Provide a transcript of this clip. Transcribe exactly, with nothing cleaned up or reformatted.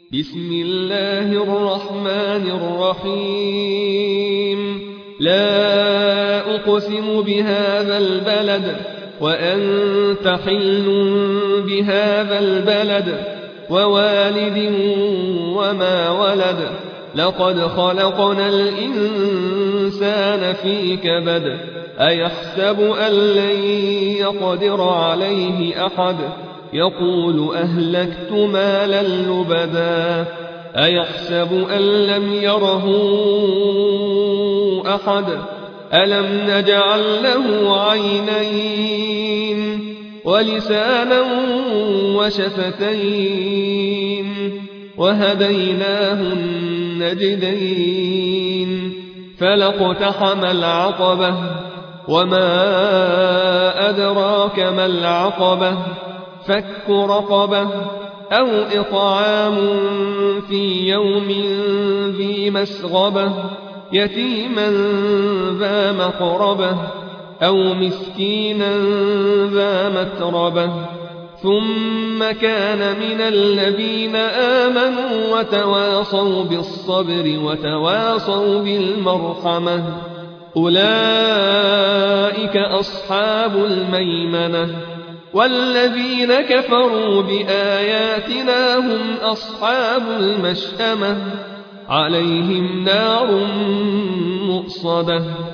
بسم الله الرحمن الرحيم لا أقسم بهذا البلد وأنت حل بهذا البلد ووالد وما ولد لقد خلقنا الإنسان في كبد أيحسب أن لن يقدر عليه أحد يقول أهلكت مالا لبدا أيحسب أن لم يره أحد ألم نجعل له عينين ولسانا وشفتين وهديناه النجدين فلاقتحم العقبة وما أدراك ما العقبة فك رقبة أو إطعام في يوم ذي مسغبة يتيما ذا مقربة أو مسكينا ذا متربة ثم كان من الذين آمنوا وتواصوا بالصبر وتواصوا بالمرحمة أولئك أصحاب الميمنة والذين كفروا بآياتنا هم أصحاب المشأمة عليهم نار مؤصدة